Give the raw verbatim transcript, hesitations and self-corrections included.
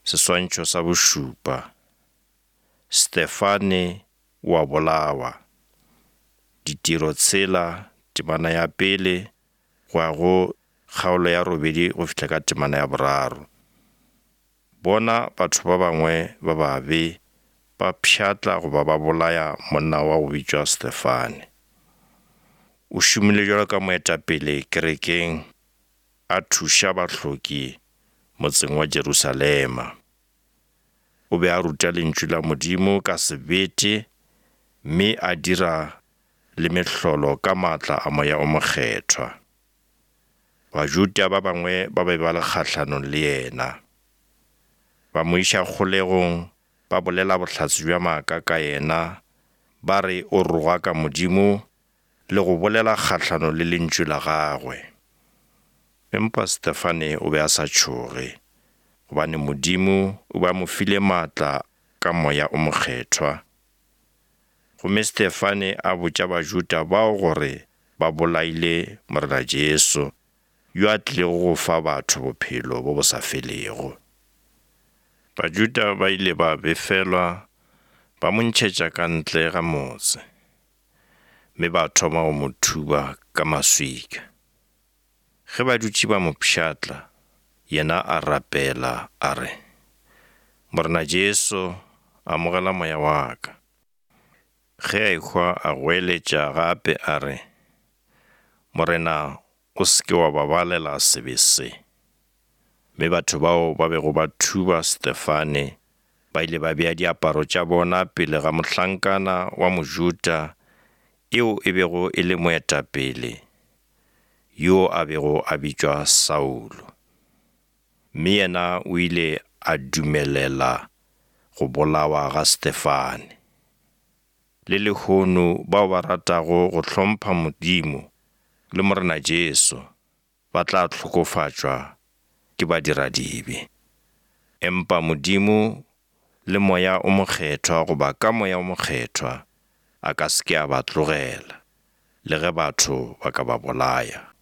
Seswantšho sa bošupa. Stefane wa bolawa. Ditiro tshela, temana ya pele, go ya go kgaolo ya robedi go fihla ka temana ya boraro. Bona batho ba bangwe ba babe ba pšhatla go ba ba bolaya monna wa go bitšwa Stefane. O šomile jalo ka moetapele kerekeng a thuša bahloki motseng wa Jerusalema. O be a ruta lentšu la Modimo ka sebete, mme a dira le mehlolo ka maatla a moya o mokgethwa. Bajuda ba bangwe ba be ba le kgahlanong le yena. Ba mo iša kgolegong, ba bolela bohlatse bja maaka ka yena, ba re o roga ka Modimo le go bolela kgahlano le lentšu la gagwe. Empa Stefane o be a sa tšhoge, gobane Modimo o ba mo file maatla ka moya o mokgethwa. Gomme Stefane a botša Bajuda bao gore ba bolaile morena Jesu, yo a tlilego go fa batho bophelo bo bo sa felego. Bajuda ba ile ba befelwa, ba mo ntšhetša ka ntle ga motse, mme ba thoma go mo thuba ka maswika. Ge ba dutše ba mo pšhatla, yena a rapela a re, morena Jesu, amogela moya wa ka. Ge a ekwa a goeletša gape a re, morena o seke wa babalela sebe se. Mme batho bao ba bego ba thuba Stefane ba ile ba bea diaparo tša bona pele ga mohlankana wa Mojuda eo e bego e le moetapele, yo a bego a bitšwa Saulo. Mme yena o ile a dumelela go bolawa ga Stefane. Le lehono bao ba ratago go hlompha Modimo le morena Jesu ba tla hlokofatšwa ke badiradibe. Empa Modimo le moya o mokgethwa goba ka moya o mokgethwa a ka seke a ba tlogela, le ge batho ba ka ba bolaya.